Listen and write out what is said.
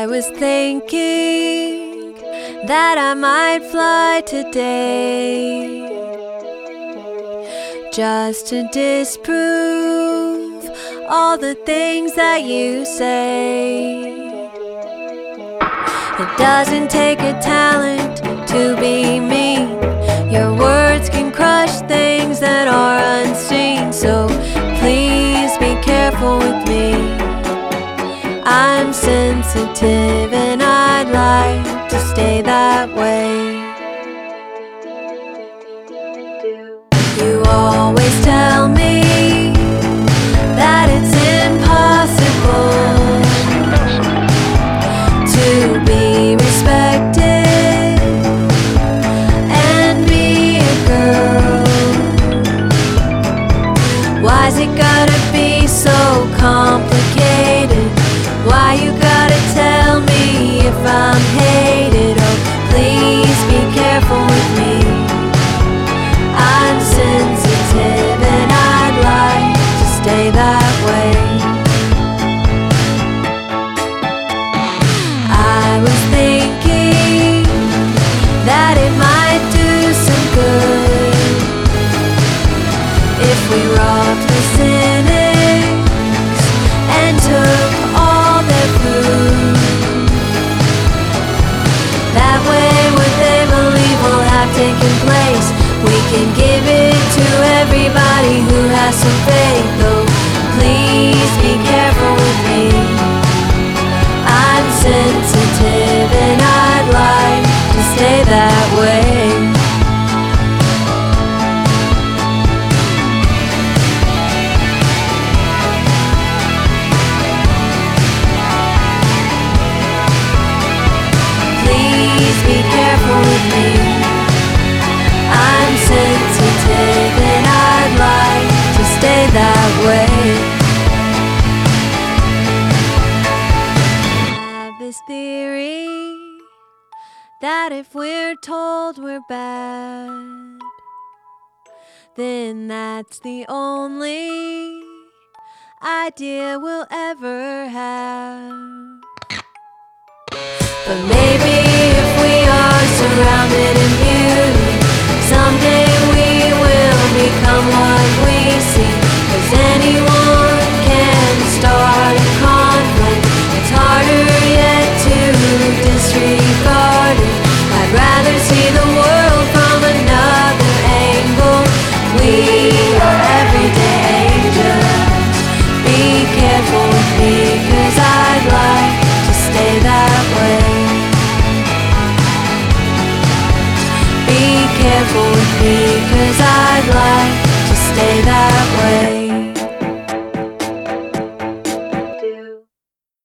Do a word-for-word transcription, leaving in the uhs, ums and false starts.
I was thinking that I might fly today, just to disprove all the things that you say. It doesn't take a talent to be mean. Your words can crush things that are unseen. So please be careful with me. I'm sensitive and I'd like to stay that way. You always tell me that it's impossible to be respected and be a girl. Why's it gotta be so complicated? Why you gotta tell me if I'm hated? Oh, please be careful with me. I'm sensitive and I'd like to stay that way. I was thinking that it might do some good if we robbed the cynics and took all their food. That way what they believe will have taken place. We can give it to everybody who has some faith. Though please be careful with me. I'm sensitive and I'd like to stay that way. Please be careful with me. I'm sensitive and I'd like to stay that way. I have this theory that if we're told we're bad, then that's the only idea we'll ever have. But maybe if we are surrounded in beauty, someday we will become what we see. 'Cause anyone can start a conflict. It's harder yet to disregard it. I'd rather see the world from another angle. We are everyday angels. Be careful with me, 'cause I'd like to stay that way. Be careful with me, 'cause I'd like to stay that way.